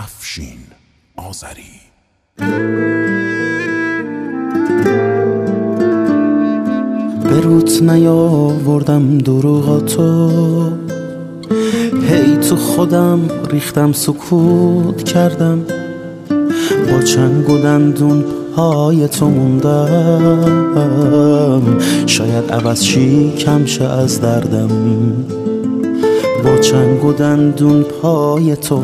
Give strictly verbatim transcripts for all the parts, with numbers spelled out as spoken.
افشین آذری. به روت نیاوردم دروغاتو، هی تو خودم ریختم سکوت کردم، با چنگ و دندون پای تو موندم، شاید عوض شی کم شه از دردم، با چنگ و دندون پای تو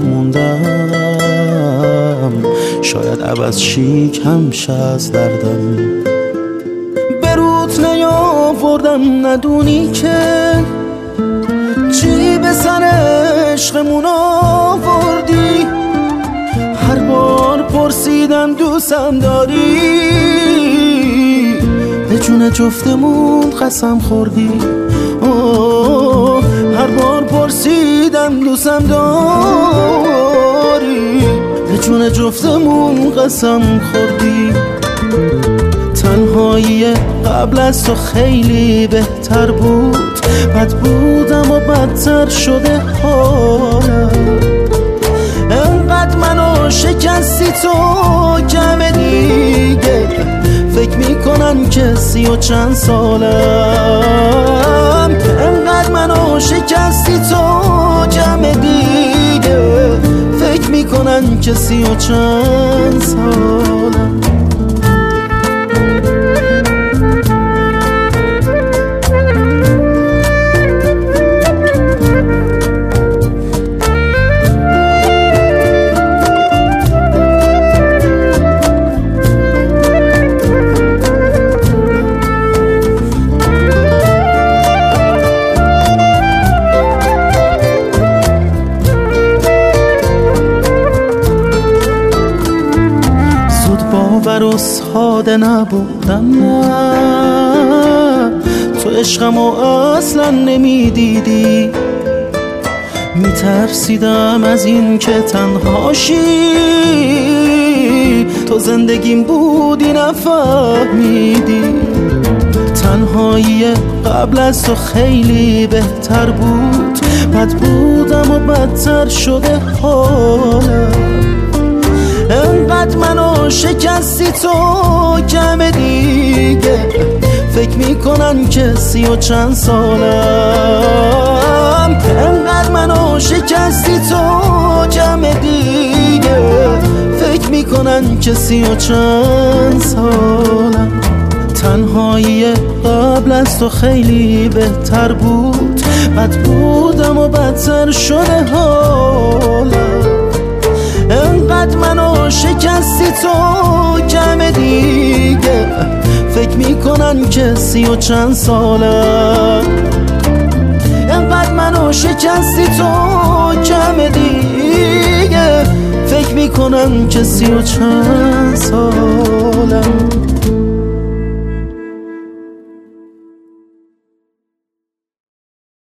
موندم، شاید عوض شی کم شه از دردم. به روت نیاوردم ندونی که چی به سر عشقمون آوردی، هر بار پرسیدم دوستم داری، به جون جفتمون قسم خوردی. اوه هر بار پرسیدم دوستم داری، به جون جفتمون قسم خوردی. تنهایی قبل از تو خیلی بهتر بود، بد بودم و بدتر شده حالم. انقدر منو شکستی تو کم دیگه، فکر میکنن که سی و چند سالم. انقدر منو شکستی تو کم دیگه، فکر میکنن که سی و چند سالم. باور و ساده نبودم، نه تو عشقمو اصلا نمیدیدی، میترسیدم از این که تنهاشی، تو زندگیم بودی نفهمیدی. تنهایی قبل از تو خیلی بهتر بود، بد بودم و بدتر شده حالم. انقدر منو شکستی تو کم دیگه، فکر میکنن که سی و چند سالم. انقدر منو شکستی تو کم دیگه، فکر میکنن که سی و چند سالم. تنهایی قبل از تو خیلی بهتر بود، بد بودم و بدتر شده حالم. انقدر منو شکستی تو کم دیگه، فکر میکنن که سی و چند سالم. انقدر منو شکستی تو کم دیگه، فکر میکنن که سی و چند سالم.